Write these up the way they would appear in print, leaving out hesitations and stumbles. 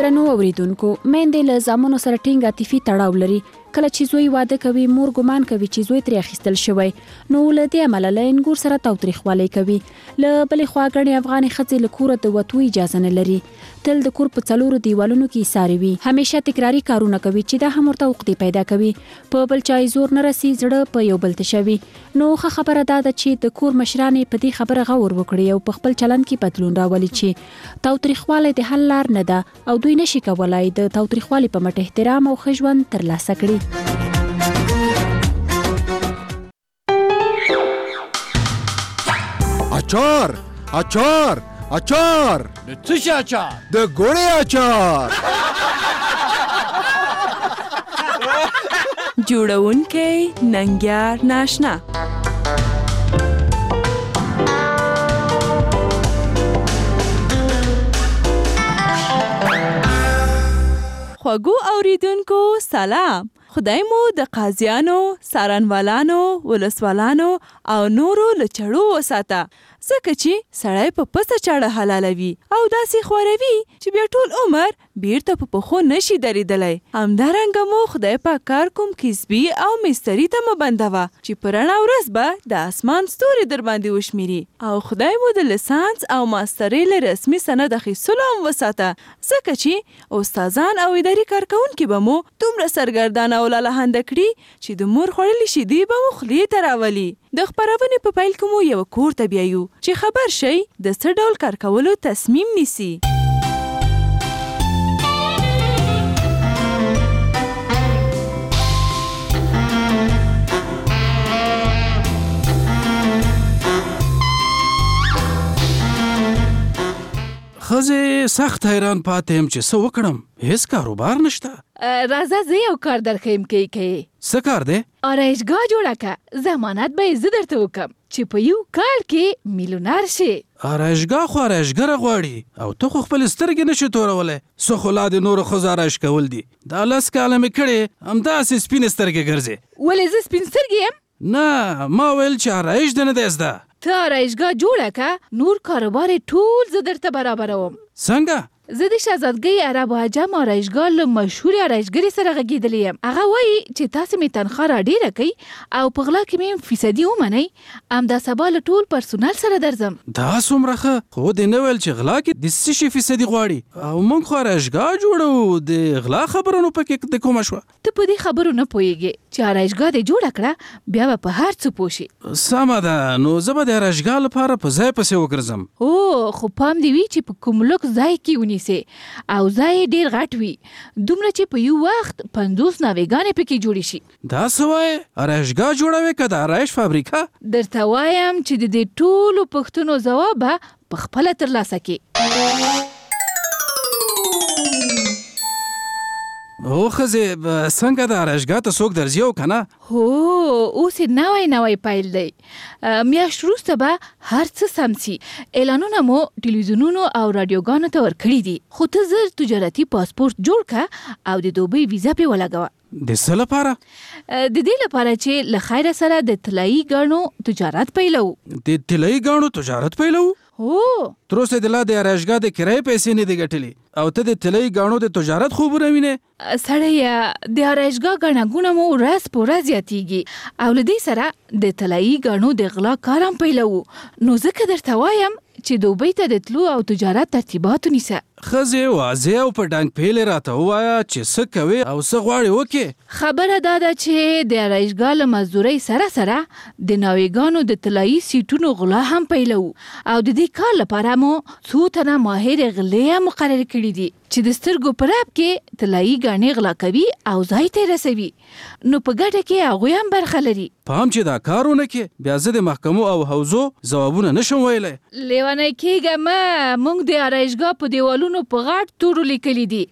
درنو اوریدونکو، میندې له زامنو سره ټینګ عاطفي تړاو لري. کله چې زوی واده کوي، مور ګمان کوي چې زوی ترې اخیستل شوی، نو له دې امله له انګور سره تاوتریخوالی کوي. له بلې خوا ګڼې افغانې ښځې له کوره د وتو اجازه نه لري. تل د کور په 4 دیوالونو کې ایسارې وي. همیشه تکراري کارونه کوي چې دا هم ورته عقدې پیدا کوي. په بل چا زور نه رسي، زړه په یو بل تشوي. نو ښه خبره دا ده چې د کور مشران په دې خبره غور وکړي او په خپل چلند کې بدلون راولي چې تاوتریخوالی د حل لار نه ده او دوی نشي کولای د تاوتریخوالي په مټ احترام او ښه ژوند ترلاسه کړي. اچار اچار اچار د څه شي اچار؟ د ګوړې اچار. جوړونکی ننګیار ناشنا. خوږو اوریدونکو سلام. خدای مو د قاضیانو، څارنوالانو، ولسوالانو او نورو له چړو وساته، ځکه چې سړی په پسه چاړه حلالوي او داسې خوروي چې بیا ټول عمر بیرته په پښو نشي درېدلی. همدارنګه مو خدای پاک کار کوم کسبي او مستري ته مه بندوه چې په رڼا ورځ به د اسمان ستوري در باندې وشمیري، او خدای مو د لسانس او ماسترۍ له رسمي سند اخیستلو هم وساته، ځکه چې استادان او اداري کارکوونکي به مو دومره سرګردانه او لالهنده کړي چې د مور خوړلې شیدې به مو خولې ته راولي. د خپرونې په پیل کې مو یو کور ته بیایو چې خبر شئ د څه ډول کار کولو تصمیم نیسي. ښځې سخت حیران پاتې یم چې څه وکړم، هیڅ کاروبار نشته. راځه زه یو کار در ښیم کوي. څه کار دی؟ آرایشګاه جوړه که، ضمانت به یې زه درته وکم چې په یو کال کې میلیونر شي. آرایشګاه خو آرایشګره غواړي او ته خو خپلې سترګې نشي تورولی. څه خو لا د نورو ښځو آرایش کول دي. دا 10 کاله مې کړې، همداسې سپینې سترګې ګرځې. ولې زه سپین سترګې یم؟ نه، ما ویل چې آرایش دې نه دی زده. ته آرایشګاه جوړه که، نور کاروبار ټول زه درته برابروم. څنګه؟ زه د شهزادګۍ عرب و عجم آرایشګاه له مشهورې آرایشګرې سره غږېدلی یم. هغه وایي چې تاسې مې تنخوا راډېره کوي او په غلا کې مې فیصدي ومنئ، همدا سبا له ټول پرسونل سره درځم. دا څومره ښه، خو دې نه ویل چې غلا کې د څه شي فیصدي غواړي؟ او موږ خو آرایشګاه جوړوو، د غلا خبره نو پکې د کومه شوه؟ ته په دې خبرو نه پوهېږې چې آرایشګاه دې جوړه کړه، بیا به په هر څه پوه شي. سمه ده، نو زه به د آرایشګاه لپاره په ځای پسې وګرځم. خو پام دې وي چې په کوم لوکس ځای کې ونیسې او ځای ډېر غټ وي، دومره چې په یو وخت 50 ناوېګانې پکې جوړې شي. دا څه وایې؟ آرایشګاه جوړوې که د آرایش فابریکه؟ درته وایم چې د دې ټولو پوښتنو ځواب به په خپله ترلاسه کړې. ښځې څنګه د آرایشګاه ته څوک درځي او که نه؟ هو اوس یې نوی پیل دی. میاشت وروسته به هر څه سم سي. اعلانونه مو ټلویزیونونو او راډیوګانو ته ورکړي دي، خو ته زر تجارتي پاسپورت جوړ که او د دوبۍ ویزا پې ولګوه. د څه لپاره؟ د دې لپاره چې له خیره سره د طلایي ګاڼو تجارت پیلو. د طلایي ګاڼو تجارت پیلو؟ تر اوسه د لا د آرایشګاه د کرایې پیسې نه دي ګټلې او ته د طلایي ګاڼو د تجارت خوبونه وینې؟ سړیه، د آرایشګاه ګڼه ګوڼه مو ورځ په ورځ زیاتېږي او له دې سره د طلایي ګاڼو د غلا کار هم پیلوو. نو ځکه درته وایم چې دوبۍ ته د تلو او تجارت ترتیبات ونیسه. ښځې واضح او په ډنګ پیلې راته ووایه چې څه کوې او څه غواړې وکړې. خبره دا ده چې د آرایشګاه له مزدورۍ سره سره د ناوېګانو د طلایي سیټونو غلا هم پیلوو او د دې کار لپاره مو څو تنه ماهر غلې هم مقرر کړي دي چې د سترګو په رپ کې طلایي ګاڼې غلا کوي او ځای ته رسوي. نو په ګټه کې هغوی هم برخه لري. پام چې دا کار ونه کړې، بیا زه د محکمو او حوزو ځوابونه نشم ویلی. لیونی کېږه مه، موږ د آرایشګاه په دیوالونو په غټ تورو لیکلي دي چې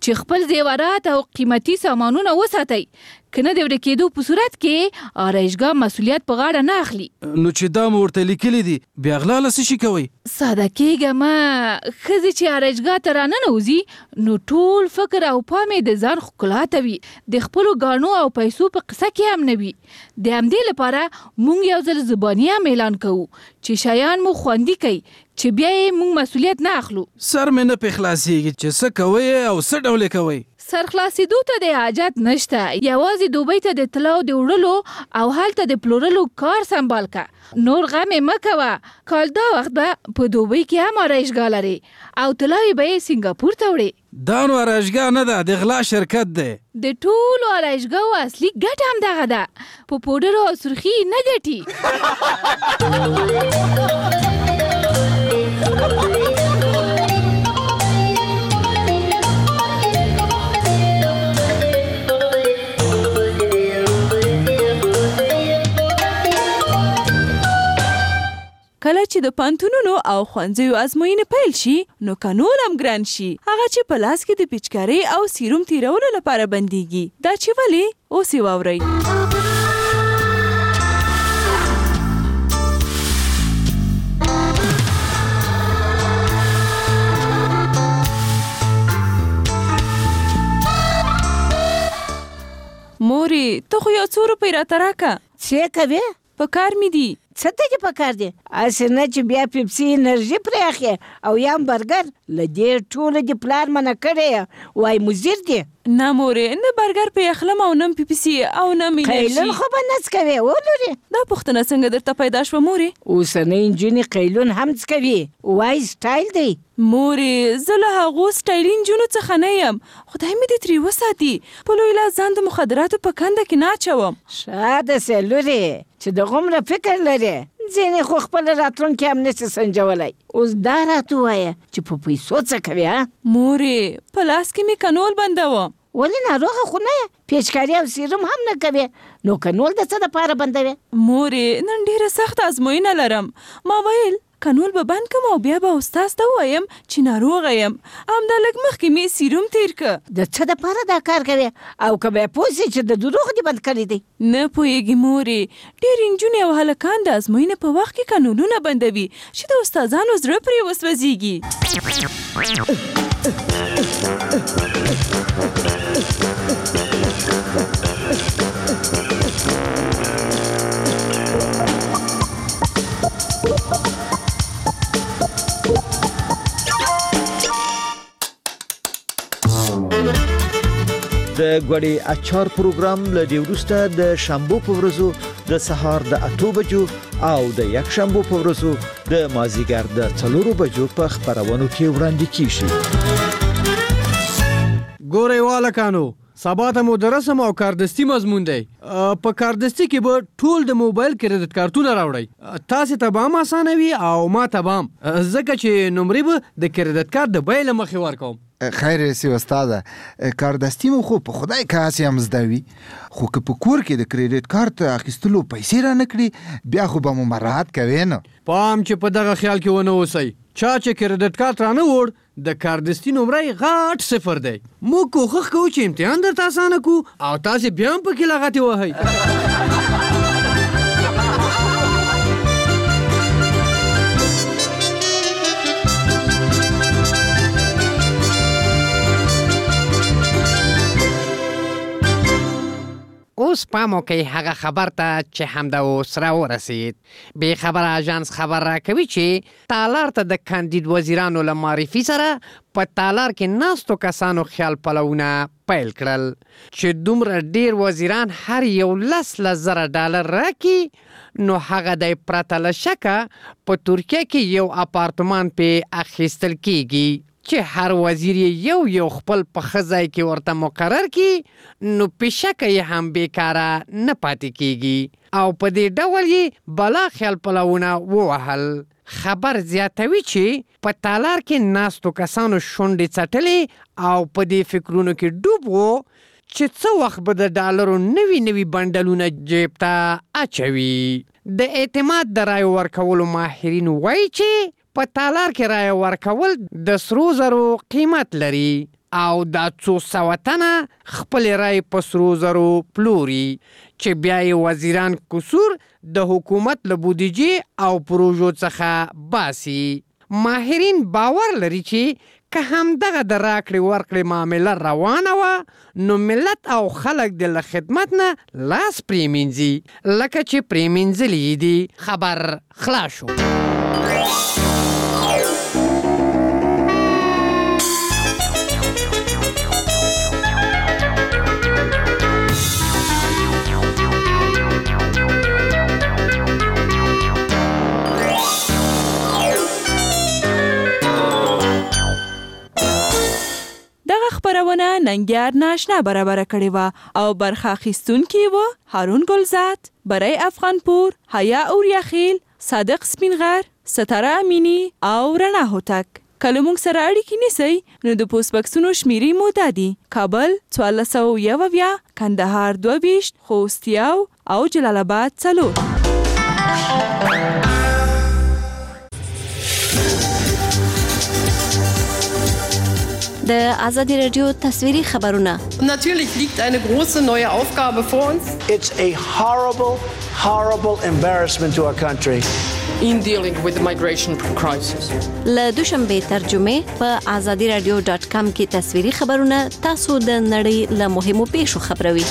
چې خپل زیورات او قیمتي سامانونه وساتئ، کنه د ورکېدو په صورت کې آرایشګاه مسؤلیت په غاړه نه اخلي. نو چې دا مو ورته لیکلي دي بیا غلا له څه شي کوئ؟ ساده کېږه ما ښځې چې آرایشګاه ته راننوځي نو ټول فکر او پام یې د ځان ښکلا ته وي، د خپلو ګاڼو او پیسو په قصه کې هم نه وي. د همدې لپاره موږ یو ځل زباني هم اعلان کوو چې شیان مو خوندي کوي چې بیا یې موږ مسؤلیت نه اخلو. سر مې نه پې خلاصېږي چې څه کوئ او څه ډول یې کوئ. سر خلاصېدو ته د حاجت نشته، یوازې دوبۍ ته د طلاو د وړلو او هلته د پلورلو کار سنبال که. نور غم یې مه کوه، کال دا وخت به په دوبۍ کې هم آرایشګاه لري او طلاوې به یې سنګاپور ته وړې. دا نو آرایشګاه نه ده، د غلا شرکت دی. د ټولو آرایشګاهو اصلي ګټه هم دغه ده، په پوډرو او سرخي نه ګټي. کله چې د پانتونونو او ښوونځیو ازموینې پیل شي نو کانول هم ګران شي، هغه چې په لاس کې د پیچکارۍ او سیروم تیرولو لپاره بندیږي. دا چې ولې اوس یې واورئ. مورې ته خو یو څو روپۍ راته راکه. څه کوې؟ په کار مې دي. څه ته دې په کار دی؟ هسې نه چې بیا پیپسي انرژي پرې اخلې او یا هم برګر. له دې ټولو دې پلار منع کړی وای مضر دی. نه مورې، نه برګر پې اخلم او نه پیپسي او نه انرژي. قیلون خو به نه څکوې ولورې. دا پوښتنه څنګه درته پیدا شوه مورې؟ اوسنۍ نجونې قیلون هم څکوي، وای سټایل دی. مورې زه له هغو سټایلي نجونو څخه نه یم، خدای مې دې ترې وساتي په لوی لاس ځان د مخدراتو په کنده کې نه اچوم. ښه داسې لورې چې د غومره فکر لرې، ځینې خو خپل راتلونکي هم نشي سنجولی. اوس دا راته ووایه چې په پیسو څه کوې؟ مورې په لاس کې مې کنول بندوم. ولې ناروغه خو نه یې؟ پیچکاري او سیروم هم نه کوې، نو کنول د څه دپاره بندوې؟ مورې نن ډېره سخته ازموینه لرم. ما ویل کنول به بند کم او بیا به استاز ته ووایم چې ناروغه یم. همدا لږ مخکې مې سیروم تیر که. د څه دپاره دا کار کوې؟ او که بیا پوه سې چې د دروغ دې بند کړی دی؟ نه پوهېږي مورې، ډېرې نجونې او هلکان د ازموینې په وخت کې کنولونه بندوي چې د استادانو زړه پرې وسوځېږي. د ګوړې اچار پروګرام له دې وروسته د شنبو په ورځو د سهار د 8 بجو او د یک شنبو په ورځو د مازیګر د 4 بجو په خبرونو کې وړاندې کیږي. ګورئ والکانو، سبا ته مو د رسم او کاردستي مضمون دی. په کاردستي کې به ټول د موبایل کریډټ کارتونه راوړئ. تاسې ته به هم اسانه وي او ما ته به هم، ځکه چې نمرې به د کریډټ کارت د بیې له مخې ورکوم. خیر سی استاده، کاردستي مو خو په خدای کاسې هم زده وي، خو که په کور کې د کریډټ کارت اخیستلو پیسې را نه کړي بیا خو به مو مراعات کوې نه. پام چې په دغه خیال کې ونه اوسئ، چا چې کریډټ کارت را نه وړ د کاردستي نمرې غټ 0 دی. موږ کوښښ کوو چې امتحان درته اسانه کو او تاسې بیا هم پکې لغتې وهئ. اوس پام وکئ هغه خبر ته چې همدا اوس راورسید. بې خبره اژانس خبر راکوي چې تالار ته د کاندید وزیرانو له معرفي سره په تالار کې ناستو کسانو خیال پلونه پیل کړل چې دومره ډیر وزیران هر یو 10,000 ډالر راکړي نو هغه د پرته له شکه په ترکیه کې یو اپارتمان پې اخیستل کیږي چې هر وزیر یو خپل په ښه ځای کې ورته مقرر کړي نو پېشکه یې هم بیکاره نه پاتې کیږي او په دې ډول یې بلا خیال پلونه ووهل. خبر زیاتوي چې په تالار کې ناستو کسانو شونډې څټلې او په دې فکرونو کې ډوب وو چې څه وخت به د ډالرو نوي بنډلونه جیب ته اچوي. د اعتماد د رایو ورکولو ماهرین وایي چې په تالار کې رایه ورکول د سرو زرو قیمت لري. او دا 200 تنه خپل رای په سرو زرو پلوري چې بیا یې وزیران قصور د حکومت له بودیجې او پروژو څخه باسي. ماهرین باور لري چې که همدغه د راکړې ورکړې معامله روانه وه نو ملت او خلک د له خدمت نه لاس پرېمینځي لکه چې پرېمینځلي دي. خبر خلاص شو. خبرونه ننګیار ناشنا برابر کړې وه او برخه اخیستونکي وه هارون ګلزاد، برای افغانپور، حیا اوریاخیل، صادق سپینغر، ستاره امینی او رڼا هوتک. کله موږ سره اړیکې نیسئ نو د پوسټ بکسونو شمیرې مو دا دي: کابل 1401، کندهار 22، خوست 1 او جلال آباد 4. د آزادی رادیو تصویری خبرونه. Natürlich liegt eine große neue Aufgabe vor uns. It's a horrible embarrassment to our country. In dealing with the migration crisis. له دوشنبه ترجمه په azadiradio.com کې تصویری خبرونه تاسو د نړۍ له مهمو پیښو خبروي.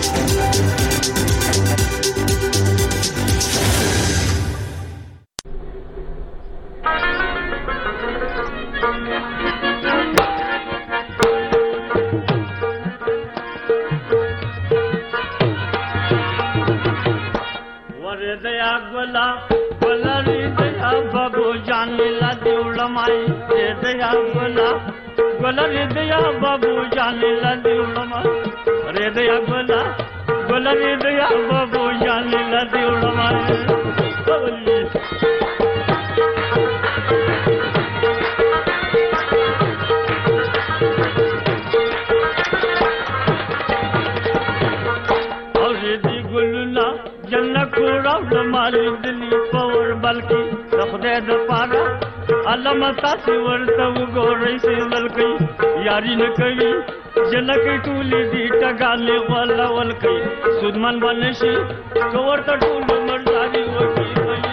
تاسو ورته وګورئ چې ولکې یاري نه کوي جلکې ټولې دي ټګانې غوله ولکې سودمن باندې شي که ورته ټول مرداري وکړي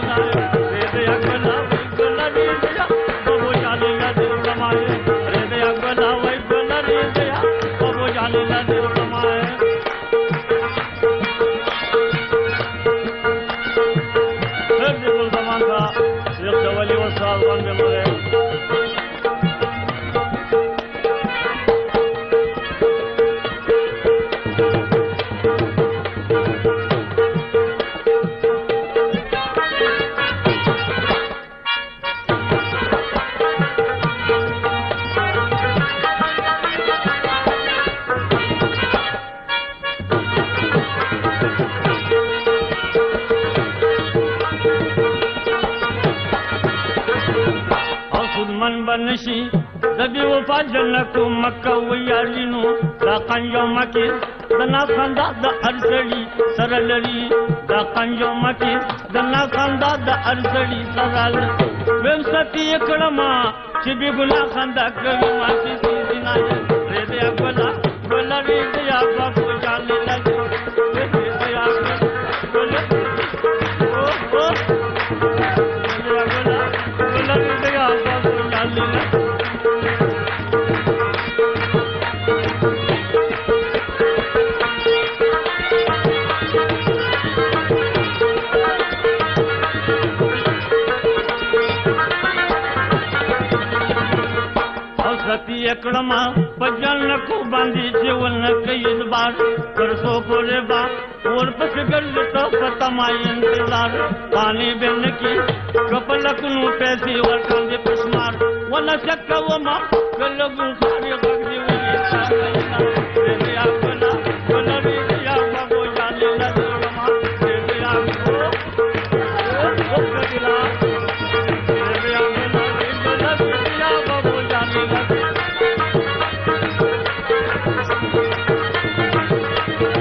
بنشي دبي وفا جنکو مکه ویالینو دا قنجو مکی دنا خندا د ارزلی سره لري دا قنجو مکی دنا خندا د ارزلی سره لري ویم ستی کړما چې به ګنا خندا کوي ما سي سينا رې دې اګلا ولري دې ابا کو جان لګي دې دې اګلا او ولري دې ابا کو جان لګي کړما پجن کو باندې جیون کوي بار کرسو کوله با اور پس گل تو ختمای انتظار پانی بن کی کپلک نو پیسي ورکان دي پسمار ولا شک و ما کلګو خاري غږ دی وي دې اګلا ولري یا بابو جان له ما دې اګو او کګلا دې اګلا دې یا بابو جان له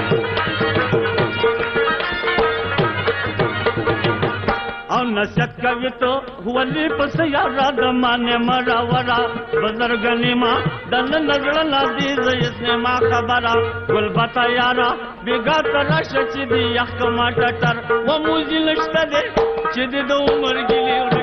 نشک کوي ته ولي پس یارا د مانه مرا ورا بزرګنی ما دن نظر لا دي زيسنه ما خبره ګل بتا یارا بیګا تر شچ دي یخ کما ټټر و موزي لشته دي چې د عمر ګلی